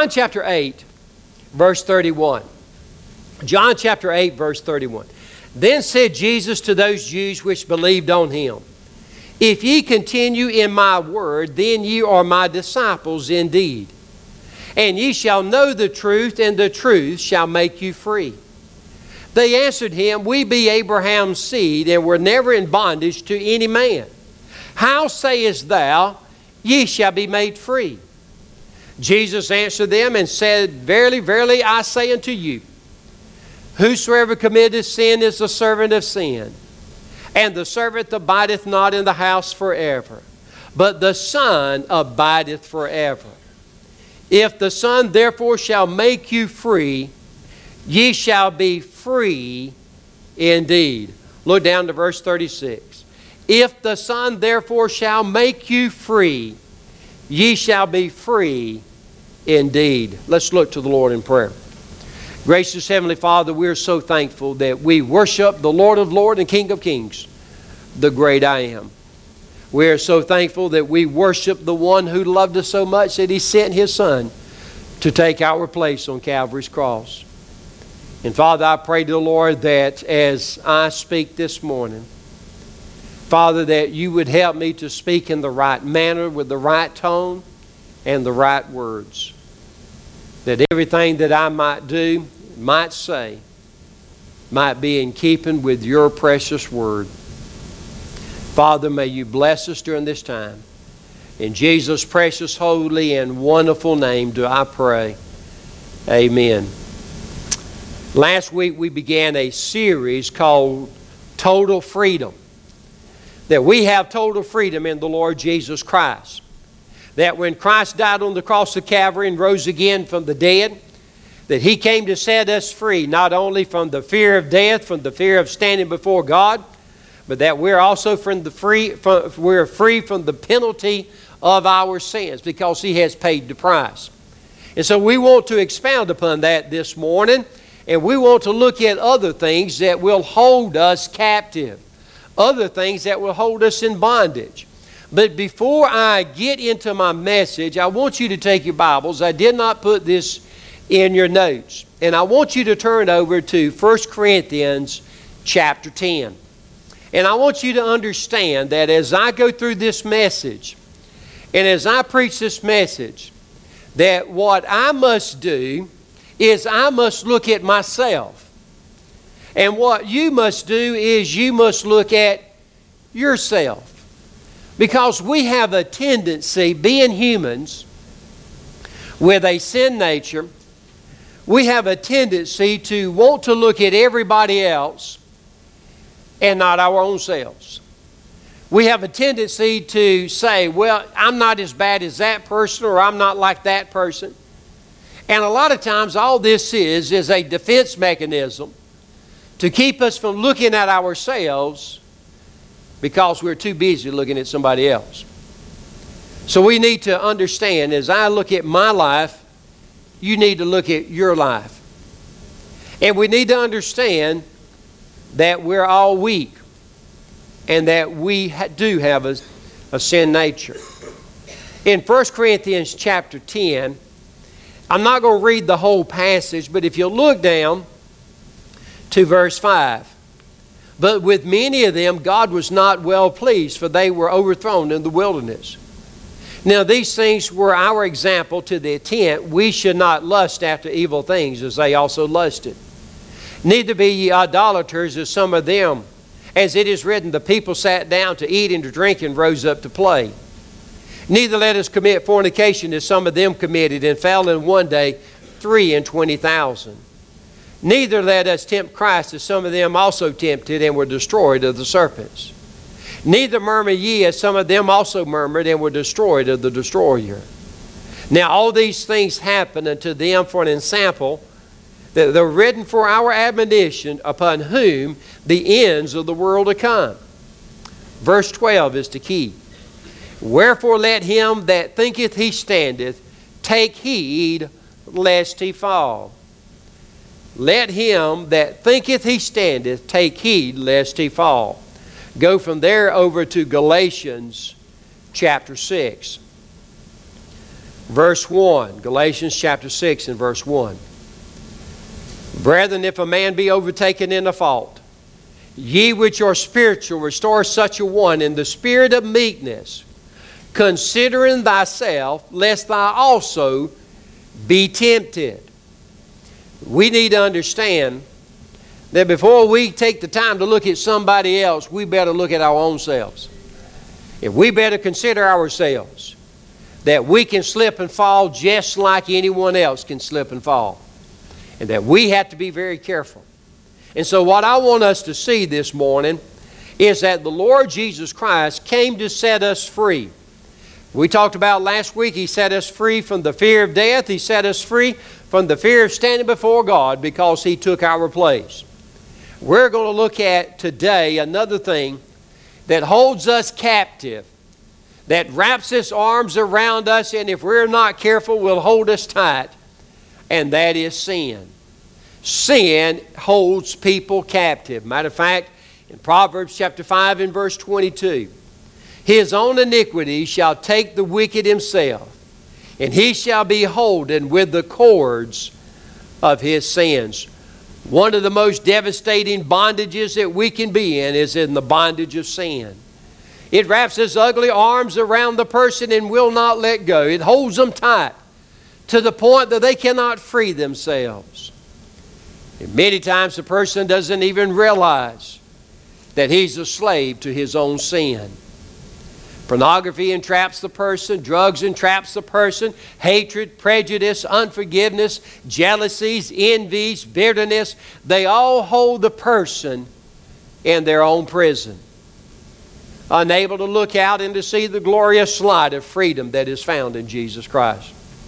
John chapter 8, verse 31. John chapter 8, verse 31. Then said Jesus to those Jews which believed on him, If ye continue in my word, then ye are my disciples indeed. And ye shall know the truth, and the truth shall make you free. They answered him, We be Abraham's seed, and were never in bondage to any man. How sayest thou, Ye shall be made free? Jesus answered them and said, Verily, verily, I say unto you, Whosoever committeth sin is the servant of sin. And the servant abideth not in the house forever, but the Son abideth forever. If the Son therefore shall make you free, ye shall be free indeed. Look down to verse 36. If the Son therefore shall make you free, ye shall be free indeed. Let's look to the Lord in prayer. Gracious Heavenly Father, we are so thankful that we worship the Lord of Lords and King of Kings, the great I Am. We are so thankful that we worship the one who loved us so much that He sent His Son to take our place on Calvary's cross. And Father, I pray to the Lord that as I speak this morning, Father, that you would help me to speak in the right manner with the right tone and the right words. That everything that I might do, might say, might be in keeping with your precious word. Father, may you bless us during this time. In Jesus' precious, holy, and wonderful name do I pray. Amen. Last week we began a series called Total Freedom. That we have total freedom in the Lord Jesus Christ. That when Christ died on the cross of Calvary and rose again from the dead, that He came to set us free, not only from the fear of death, from the fear of standing before God, but that we're also free from the penalty of our sins because He has paid the price. And so we want to expound upon that this morning, and we want to look at other things that will hold us captive, other things that will hold us in bondage. But before I get into my message, I want you to take your Bibles. I did not put this in your notes. And I want you to turn over to 1 Corinthians chapter 10. And I want you to understand that as I go through this message, and as I preach this message, that what I must do is I must look at myself. And what you must do is you must look at yourself. Because we have a tendency, being humans, with a sin nature, we have a tendency to want to look at everybody else and not our own selves. We have a tendency to say, well, I'm not as bad as that person, or I'm not like that person. And a lot of times all this is a defense mechanism to keep us from looking at ourselves because we're too busy looking at somebody else. So we need to understand, as I look at my life, you need to look at your life. And we need to understand that we're all weak and that we do have a sin nature. In 1 Corinthians chapter 10, I'm not going to read the whole passage, but if you look down to verse 5, But with many of them God was not well pleased, for they were overthrown in the wilderness. Now these things were our example, to the intent we should not lust after evil things, as they also lusted. Neither be ye idolaters, as some of them. As it is written, the people sat down to eat and to drink and rose up to play. Neither let us commit fornication, as some of them committed, and fell in one day 23,000. Neither let us tempt Christ, as some of them also tempted and were destroyed of the serpents. Neither murmur ye, as some of them also murmured and were destroyed of the destroyer. Now all these things happen unto them for an ensample, that they're written for our admonition, upon whom the ends of the world are come. Verse 12 is the key. Wherefore let him that thinketh he standeth take heed lest he fall. Let him that thinketh he standeth take heed lest he fall. Go from there over to Galatians chapter 6. Verse 1, Galatians chapter 6 and verse 1. Brethren, if a man be overtaken in a fault, ye which are spiritual, restore such a one in the spirit of meekness, considering thyself, lest thou also be tempted. We need to understand that before we take the time to look at somebody else, we better look at our own selves. If we better consider ourselves, that we can slip and fall just like anyone else can slip and fall. And that we have to be very careful. And so what I want us to see this morning is that the Lord Jesus Christ came to set us free. We talked about last week, He set us free from the fear of death. He set us free from the fear of standing before God because He took our place. We're going to look at today another thing that holds us captive, that wraps its arms around us, and if we're not careful, will hold us tight, and that is sin. Sin holds people captive. Matter of fact, in Proverbs chapter 5 and verse 22, his own iniquity shall take the wicked himself, and he shall be holden with the cords of his sins. One of the most devastating bondages that we can be in is in the bondage of sin. It wraps its ugly arms around the person and will not let go. It holds them tight to the point that they cannot free themselves. And many times the person doesn't even realize that he's a slave to his own sin. Pornography entraps the person, drugs entraps the person, hatred, prejudice, unforgiveness, jealousies, envies, bitterness, they all hold the person in their own prison, unable to look out and to see the glorious light of freedom that is found in Jesus Christ.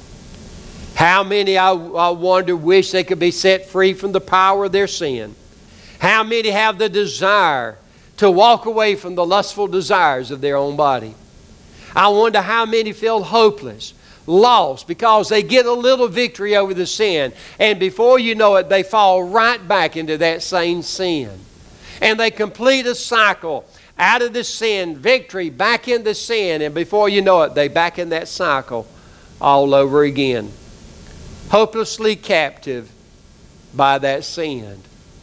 How many, I wonder, wish they could be set free from the power of their sin? How many have the desire to walk away from the lustful desires of their own body? I wonder how many feel hopeless, lost, because they get a little victory over the sin, and before you know it, they fall right back into that same sin. And they complete a cycle out of the sin, victory, back into sin, and before you know it, they back in that cycle all over again. Hopelessly captive by that sin.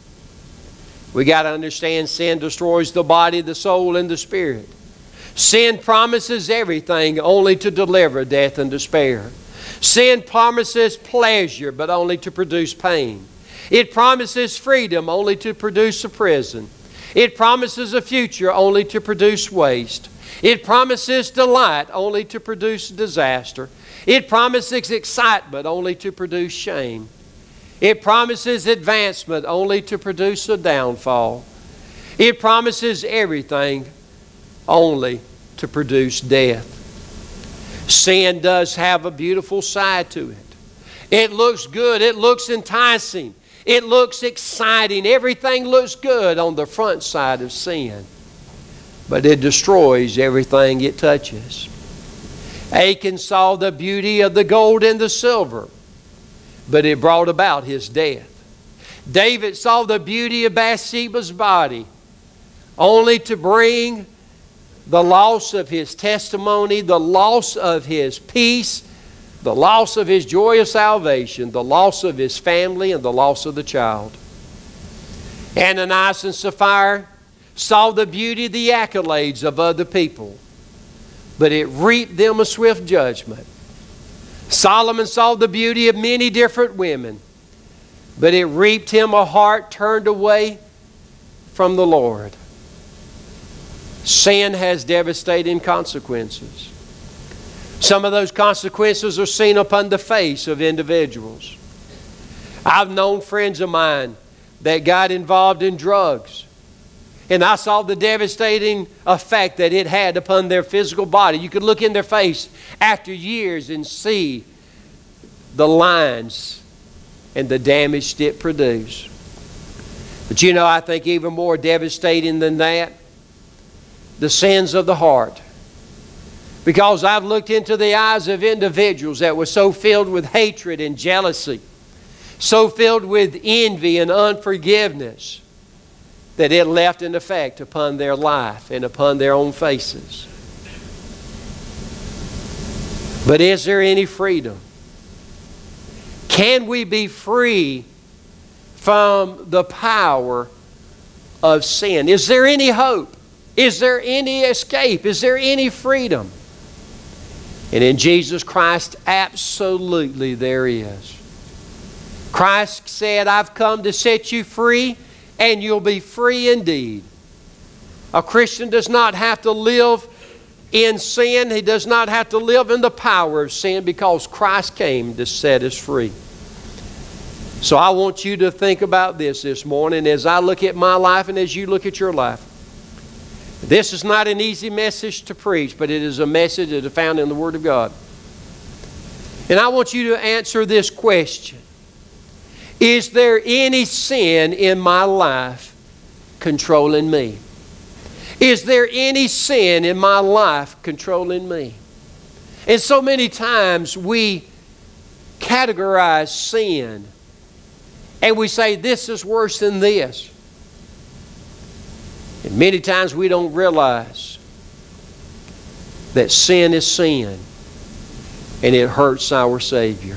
We got to understand sin destroys the body, the soul, and the spirit. Sin promises everything only to deliver death and despair. Sin promises pleasure but only to produce pain. It promises freedom only to produce a prison. It promises a future only to produce waste. It promises delight only to produce disaster. It promises excitement only to produce shame. It promises advancement only to produce a downfall. It promises everything only to produce death. Sin does have a beautiful side to it. It looks good. It looks enticing. It looks exciting. Everything looks good on the front side of sin. But it destroys everything it touches. Achan saw the beauty of the gold and the silver, but it brought about his death. David saw the beauty of Bathsheba's body, only to bring the loss of his testimony, the loss of his peace, the loss of his joy of salvation, the loss of his family, and the loss of the child. Ananias and Sapphira saw the beauty of the accolades of other people, but it reaped them a swift judgment. Solomon saw the beauty of many different women, but it reaped him a heart turned away from the Lord. Sin has devastating consequences. Some of those consequences are seen upon the face of individuals. I've known friends of mine that got involved in drugs, and I saw the devastating effect that it had upon their physical body. You could look in their face after years and see the lines and the damage it produced. But you know, I think even more devastating than that, the sins of the heart. Because I've looked into the eyes of individuals that were so filled with hatred and jealousy, so filled with envy and unforgiveness, that it left an effect upon their life and upon their own faces. But is there any freedom? Can we be free from the power of sin? Is there any hope? Is there any escape? Is there any freedom? And in Jesus Christ, absolutely there is. Christ said, I've come to set you free, and you'll be free indeed. A Christian does not have to live in sin. He does not have to live in the power of sin, because Christ came to set us free. So I want you to think about this morning as I look at my life and as you look at your life. This is not an easy message to preach, but it is a message that is found in the Word of God. And I want you to answer this question. Is there any sin in my life controlling me? Is there any sin in my life controlling me? And so many times we categorize sin and we say this is worse than this. And many times we don't realize that sin is sin and it hurts our Savior.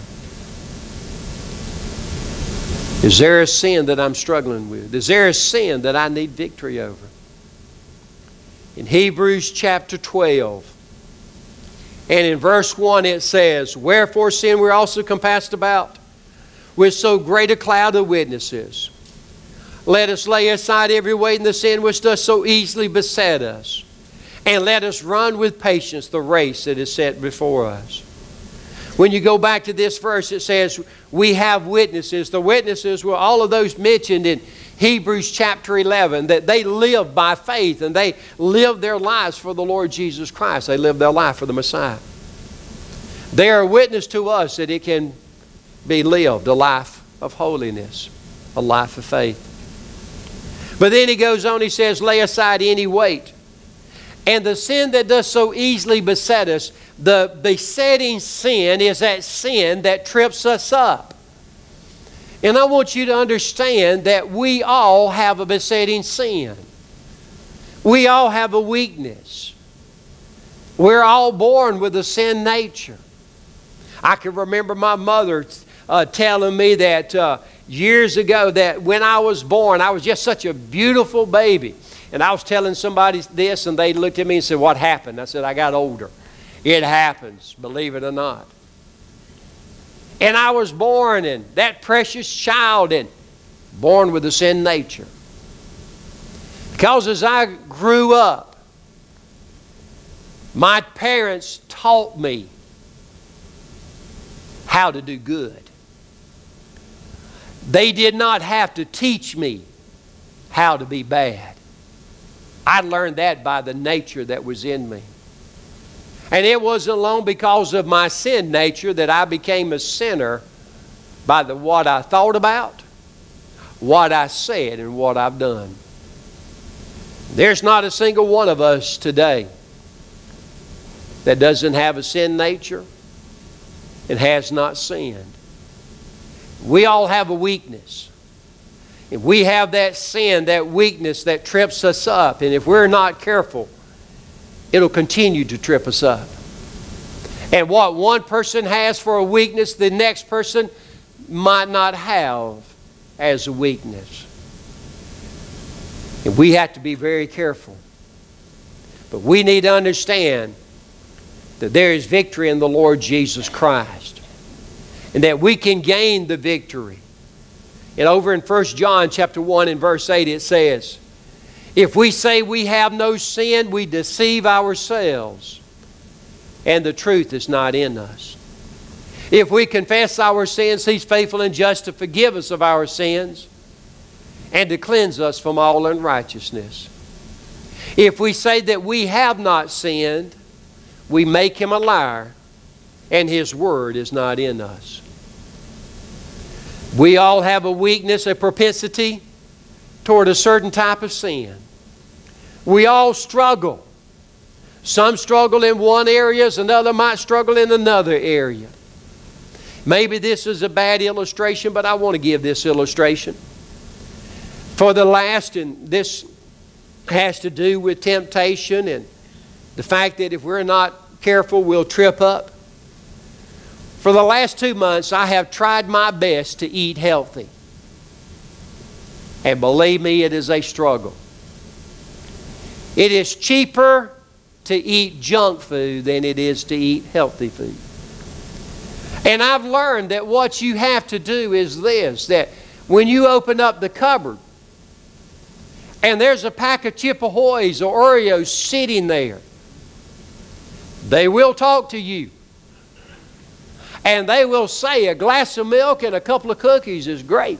Is there a sin that I'm struggling with? Is there a sin that I need victory over? In Hebrews chapter 12 and in verse 1 it says, wherefore sin we're also compassed about with so great a cloud of witnesses. Let us lay aside every weight and the sin which does so easily beset us, and let us run with patience the race that is set before us. When you go back to this verse, it says, we have witnesses. The witnesses were all of those mentioned in Hebrews chapter 11, that they live by faith and they live their lives for the Lord Jesus Christ. They live their life for the Messiah. They are a witness to us that it can be lived, a life of holiness, a life of faith. But then he goes on, he says, lay aside any weight. And the sin that does so easily beset us, the besetting sin is that sin that trips us up. And I want you to understand that we all have a besetting sin. We all have a weakness. We're all born with a sin nature. I can remember my mother telling me that years ago that when I was born, I was just such a beautiful baby. And I was telling somebody this, and they looked at me and said, what happened? I said, I got older. It happens, believe it or not. And I was born, and that precious child, and born with a sin nature. Because as I grew up, my parents taught me how to do good. They did not have to teach me how to be bad. I learned that by the nature that was in me. And it wasn't long because of my sin nature that I became a sinner by what I thought about, what I said, and what I've done. There's not a single one of us today that doesn't have a sin nature and has not sinned. We all have a weakness. If we have that sin, that weakness that trips us up, and if we're not careful, it'll continue to trip us up. And what one person has for a weakness, the next person might not have as a weakness. And we have to be very careful. But we need to understand that there is victory in the Lord Jesus Christ, and that we can gain the victory. And over in 1 John chapter 1 and verse 8 it says, if we say we have no sin, we deceive ourselves, and the truth is not in us. If we confess our sins, He's faithful and just to forgive us of our sins and to cleanse us from all unrighteousness. If we say that we have not sinned, we make Him a liar, and His word is not in us. We all have a weakness, a propensity toward a certain type of sin. We all struggle. Some struggle in one area, another might struggle in another area. Maybe this is a bad illustration, but I want to give this illustration. For the last, and this has to do with temptation and the fact that if we're not careful, we'll trip up. For the last 2 months, I have tried my best to eat healthy. And believe me, it is a struggle. It is cheaper to eat junk food than it is to eat healthy food. And I've learned that what you have to do is this, that when you open up the cupboard and there's a pack of Chip Ahoys or Oreos sitting there, they will talk to you. And they will say a glass of milk and a couple of cookies is great.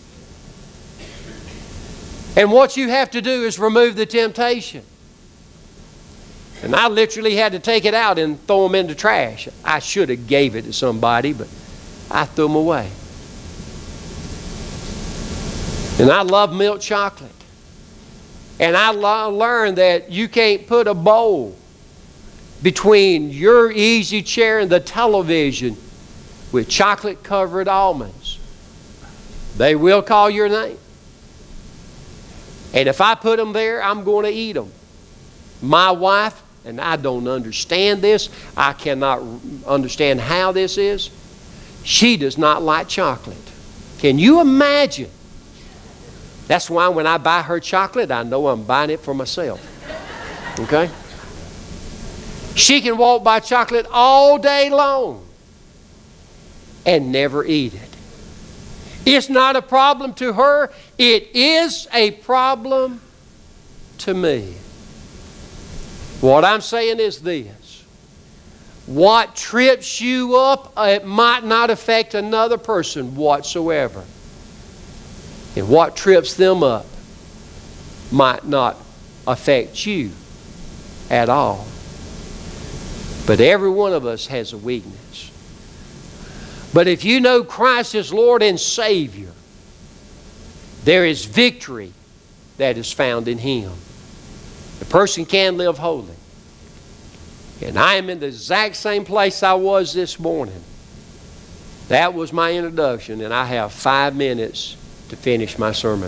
And what you have to do is remove the temptation. And I literally had to take it out and throw them in the trash. I should have gave it to somebody, but I threw them away. And I love milk chocolate. And I learned that you can't put a bowl between your easy chair and the television with chocolate-covered almonds. They will call your name. And if I put them there, I'm going to eat them. My wife, and I don't understand this, I cannot understand how this is, she does not like chocolate. Can you imagine? That's why when I buy her chocolate, I know I'm buying it for myself. Okay? She can walk by chocolate all day long and never eat it. It's not a problem to her. It is a problem to me. What I'm saying is this. What trips you up, it might not affect another person whatsoever. And what trips them up might not affect you at all. But every one of us has a weakness. But if you know Christ as Lord and Savior, there is victory that is found in Him. The person can live holy. And I am in the exact same place I was this morning. That was my introduction, and I have 5 minutes to finish my sermon.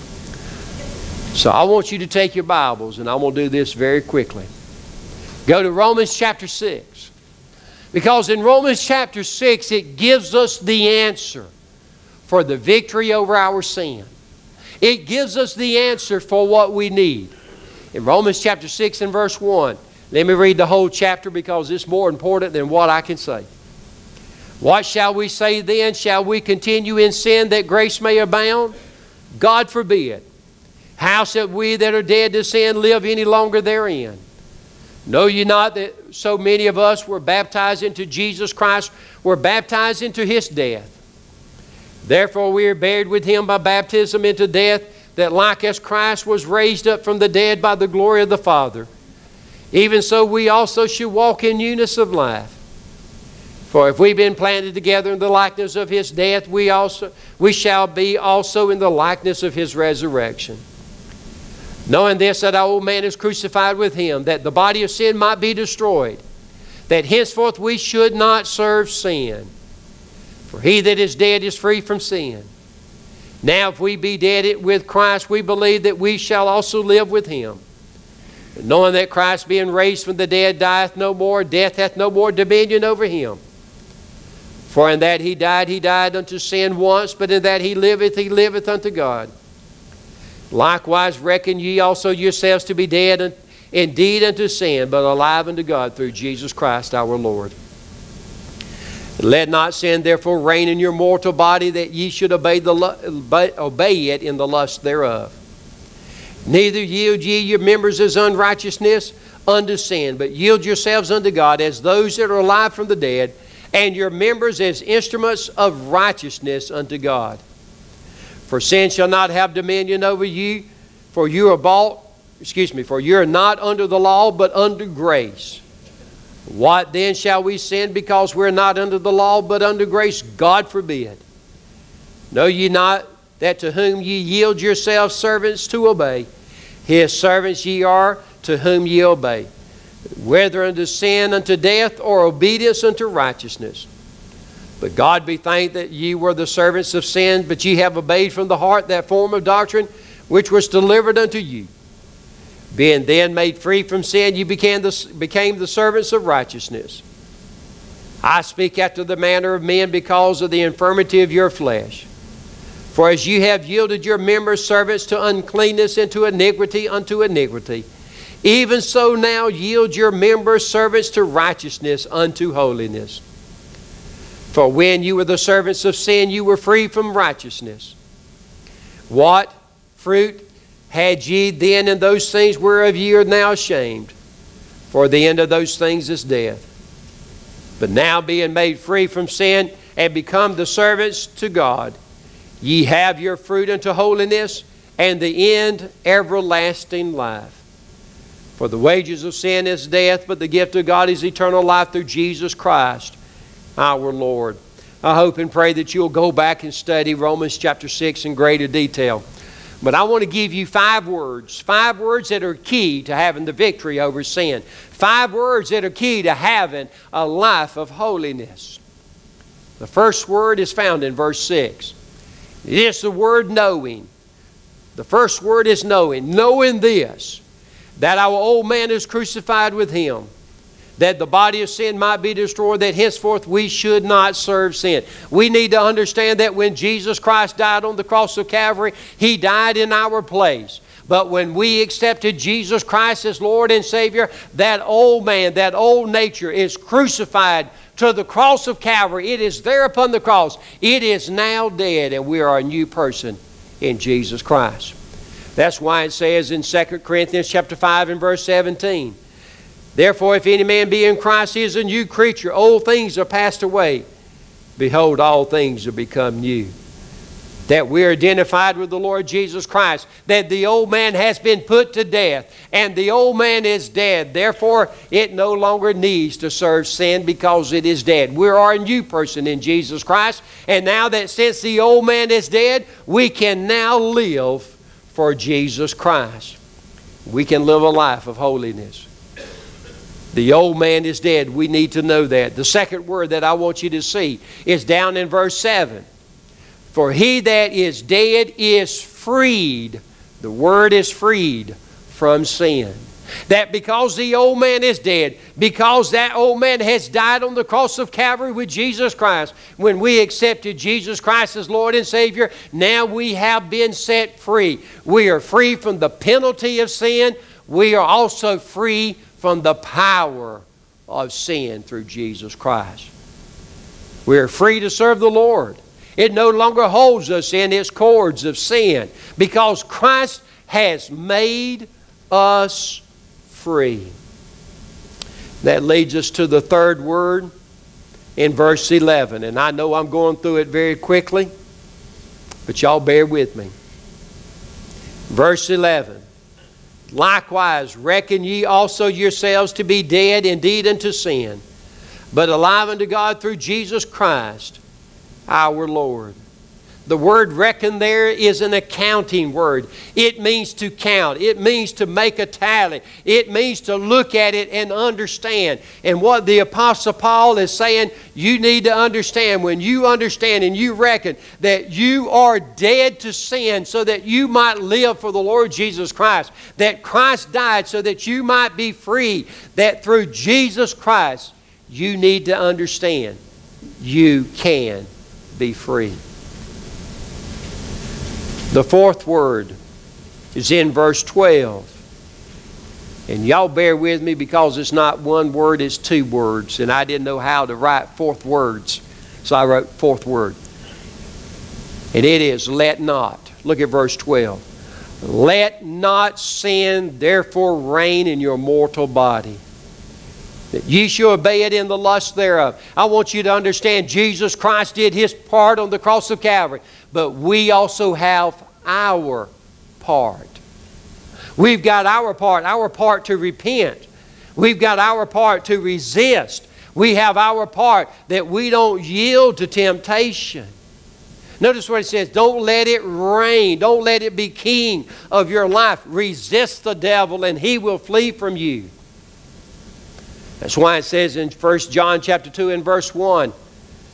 So I want you to take your Bibles, and I'm going to do this very quickly. Go to Romans chapter 6. Because in Romans chapter 6, it gives us the answer for the victory over our sin. It gives us the answer for what we need. In Romans chapter 6 and verse 1, let me read the whole chapter because it's more important than what I can say. What shall we say then? Shall we continue in sin that grace may abound? God forbid. How shall we that are dead to sin live any longer therein? Know ye not that so many of us were baptized into Jesus Christ, were baptized into His death? Therefore we are buried with Him by baptism into death, that like as Christ was raised up from the dead by the glory of the Father, even so we also should walk in newness of life. For if we've been planted together in the likeness of His death, we shall be also in the likeness of His resurrection. Knowing this, that our old man is crucified with Him, that the body of sin might be destroyed, that henceforth we should not serve sin. For he that is dead is free from sin. Now if we be dead with Christ, we believe that we shall also live with Him. And knowing that Christ being raised from the dead dieth no more, death hath no more dominion over Him. For in that He died unto sin once, but in that He liveth unto God. Likewise reckon ye also yourselves to be dead indeed unto sin, but alive unto God through Jesus Christ our Lord. Let not sin therefore reign in your mortal body, that ye should obey it in the lust thereof. Neither yield ye your members as unrighteousness unto sin, but yield yourselves unto God as those that are alive from the dead, and your members as instruments of righteousness unto God. For sin shall not have dominion over you, for you are not under the law, but under grace. What then shall we sin because we're not under the law, but under grace? God forbid. Know ye not that to whom ye yield yourselves servants to obey, His servants ye are to whom ye obey, whether unto sin unto death, or obedience unto righteousness. But God be thanked that ye were the servants of sin, but ye have obeyed from the heart that form of doctrine which was delivered unto you. Being then made free from sin, ye became the servants of righteousness. I speak after the manner of men because of the infirmity of your flesh. For as you have yielded your members servants to uncleanness and to iniquity unto iniquity, even so now yield your members servants to righteousness unto holiness. For when you were the servants of sin, you were free from righteousness. What fruit had ye then in those things whereof ye are now ashamed? For the end of those things is death. But now being made free from sin and become the servants to God, ye have your fruit unto holiness, and the end everlasting life. For the wages of sin is death, but the gift of God is eternal life through Jesus Christ our Lord. I hope and pray that you'll go back and study Romans chapter 6 in greater detail. But I want to give you 5 words that are key to having the victory over sin. 5 words that are key to having a life of holiness. The first word is found in verse 6. It is the word knowing. The first word is knowing. Knowing this, that our old man is crucified with him, that the body of sin might be destroyed, that henceforth we should not serve sin. We need to understand that when Jesus Christ died on the cross of Calvary, He died in our place. But when we accepted Jesus Christ as Lord and Savior, that old man, that old nature is crucified to the cross of Calvary. It is there upon the cross. It is now dead, and we are a new person in Jesus Christ. That's why it says in 2 Corinthians chapter 5 and verse 17, therefore, if any man be in Christ, he is a new creature. Old things are passed away. Behold, all things are become new. That we are identified with the Lord Jesus Christ. That the old man has been put to death. And the old man is dead. Therefore, it no longer needs to serve sin because it is dead. We are a new person in Jesus Christ. And now that since the old man is dead, we can now live for Jesus Christ. We can live a life of holiness. The old man is dead. We need to know that. The second word that I want you to see is down in verse 7. For he that is dead is freed. The word is freed from sin. That because the old man is dead, because that old man has died on the cross of Calvary with Jesus Christ, when we accepted Jesus Christ as Lord and Savior, now we have been set free. We are free from the penalty of sin. We are also free from the power of sin through Jesus Christ. We are free to serve the Lord. It no longer holds us in its cords of sin because Christ has made us free. That leads us to the third word in verse 11. And I know I'm going through it very quickly, but y'all bear with me. Verse 11. Likewise, reckon ye also yourselves to be dead indeed unto sin, but alive unto God through Jesus Christ our Lord. The word reckon there is an accounting word. It means to count. It means to make a tally. It means to look at it and understand. And what the Apostle Paul is saying, you need to understand. When you understand and you reckon that you are dead to sin so that you might live for the Lord Jesus Christ, that Christ died so that you might be free, that through Jesus Christ you need to understand you can be free. The fourth word is in verse 12. And y'all bear with me because it's not one word, it's 2 words. And I didn't know how to write 4th words. So I wrote 4th word. And it is let not. Look at verse 12. Let not sin therefore reign in your mortal body, that ye shall obey it in the lust thereof. I want you to understand Jesus Christ did His part on the cross of Calvary. But we also have our part. We've got our part to repent. We've got our part to resist. We have our part that we don't yield to temptation. Notice what it says, don't let it reign. Don't let it be king of your life. Resist the devil and he will flee from you. That's why it says in 1 John chapter 2 and verse 1,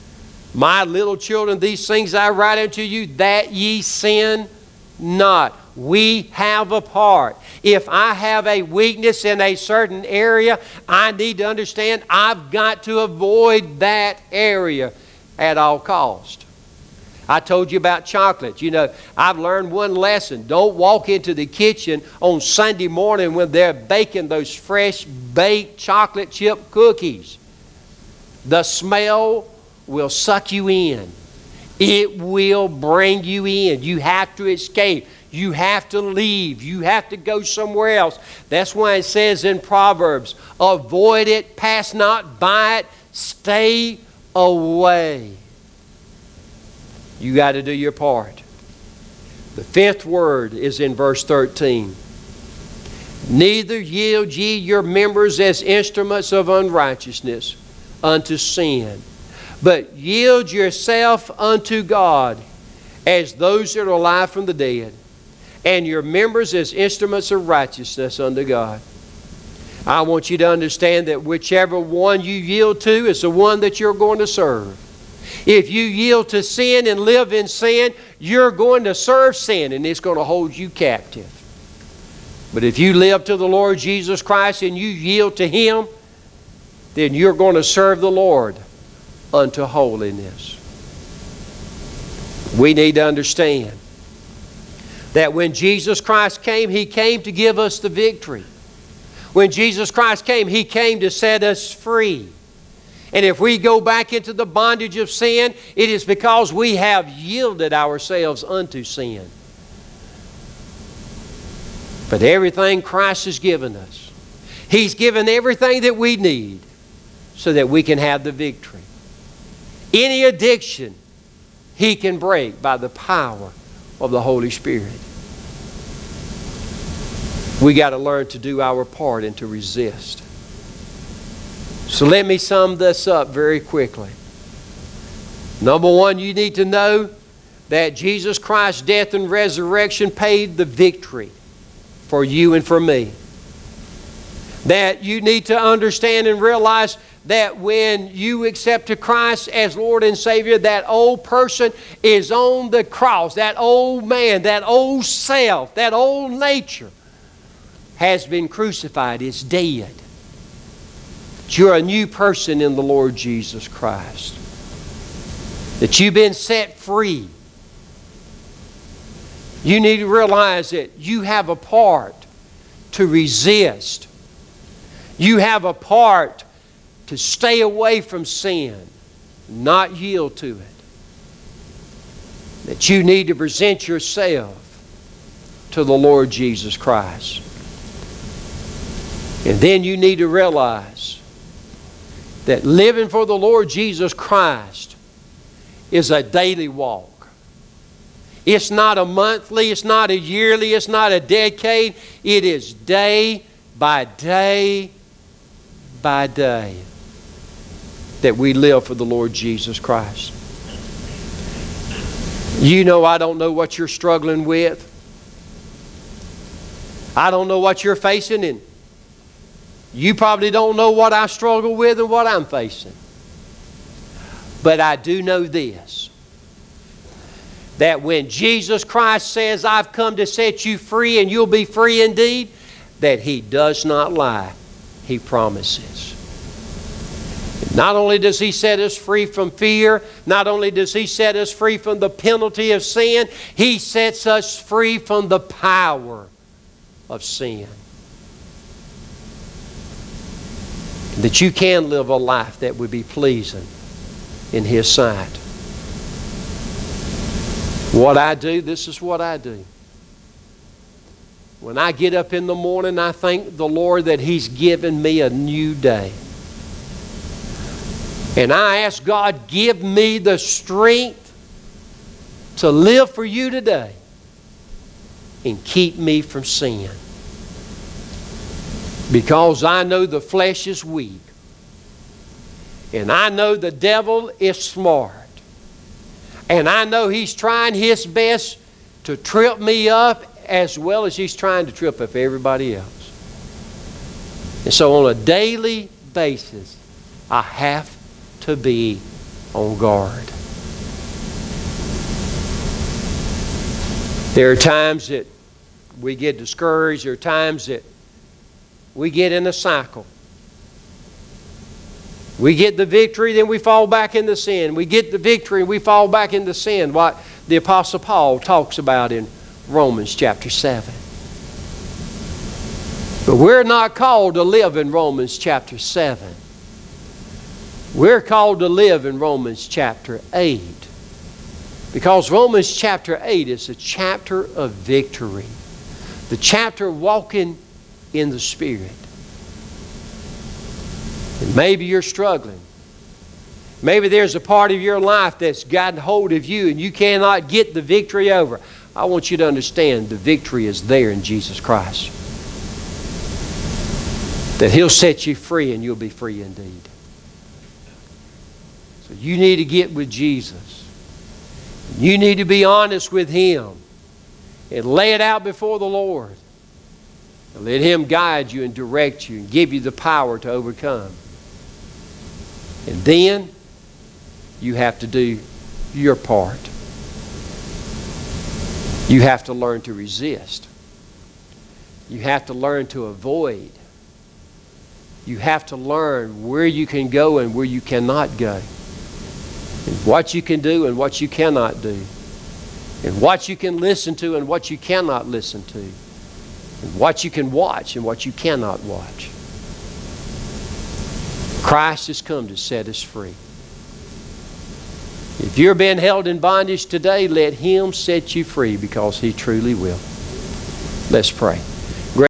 my little children, these things I write unto you, that ye sin not. We have a part. If I have a weakness in a certain area, I need to understand I've got to avoid that area at all cost. I told you about chocolate. You know, I've learned one lesson. Don't walk into the kitchen on Sunday morning when they're baking those fresh baked chocolate chip cookies. The smell will suck you in. It will bring you in. You have to escape. You have to leave. You have to go somewhere else. That's why it says in Proverbs, avoid it, pass not by it, stay away. You got to do your part. The fifth word is in verse 13. Neither yield ye your members as instruments of unrighteousness unto sin, but yield yourself unto God as those that are alive from the dead, and your members as instruments of righteousness unto God. I want you to understand that whichever one you yield to is the one that you're going to serve. If you yield to sin and live in sin, you're going to serve sin and it's going to hold you captive. But if you live to the Lord Jesus Christ and you yield to Him, then you're going to serve the Lord unto holiness. We need to understand that when Jesus Christ came, He came to give us the victory. When Jesus Christ came, He came to set us free. And if we go back into the bondage of sin, it is because we have yielded ourselves unto sin. But everything Christ has given us, He's given everything that we need so that we can have the victory. Any addiction He can break by the power of the Holy Spirit. We got to learn to do our part and to resist. So let me sum this up very quickly. Number one, you need to know that Jesus Christ's death and resurrection paid the victory for you and for me. That you need to understand and realize that when you accepted Christ as Lord and Savior, that old person is on the cross. That old man, that old self, that old nature has been crucified. It's dead. That you're a new person in the Lord Jesus Christ. That you've been set free. You need to realize that you have a part to resist. You have a part to stay away from sin, not yield to it. That you need to present yourself to the Lord Jesus Christ. And then you need to realize that living for the Lord Jesus Christ is a daily walk. It's not a monthly, it's not a yearly, it's not a decade. It is day by day by day that we live for the Lord Jesus Christ. You know, I don't know what you're struggling with. I don't know what you're facing, and you probably don't know what I struggle with and what I'm facing. But I do know this, that when Jesus Christ says, I've come to set you free and you'll be free indeed, that He does not lie. He promises. Not only does He set us free from fear, not only does He set us free from the penalty of sin, He sets us free from the power of sin. That you can live a life that would be pleasing in His sight. What I do, this is what I do. When I get up in the morning, I thank the Lord that He's given me a new day. And I ask God, give me the strength to live for you today and keep me from sin. Because I know the flesh is weak. And I know the devil is smart. And I know he's trying his best to trip me up as well as he's trying to trip up everybody else. And so on a daily basis, I have to be on guard. There are times that we get discouraged. There are times that we get in a cycle. We get the victory, then we fall back into sin. We get the victory, and we fall back into sin. What the Apostle Paul talks about in Romans chapter 7. But we're not called to live in Romans chapter 7. We're called to live in Romans chapter 8. Because Romans chapter 8 is a chapter of victory. The chapter of walking in the Spirit. And maybe you're struggling. Maybe there's a part of your life that's gotten hold of you and you cannot get the victory over. I want you to understand the victory is there in Jesus Christ. That He'll set you free and you'll be free indeed. So you need to get with Jesus. You need to be honest with Him and lay it out before the Lord. And let Him guide you and direct you and give you the power to overcome. And then you have to do your part. You have to learn to resist. You have to learn to avoid. You have to learn where you can go and where you cannot go. And what you can do and what you cannot do. And what you can listen to and what you cannot listen to. And what you can watch and what you cannot watch. Christ has come to set us free. If you're being held in bondage today, let Him set you free because He truly will. Let's pray.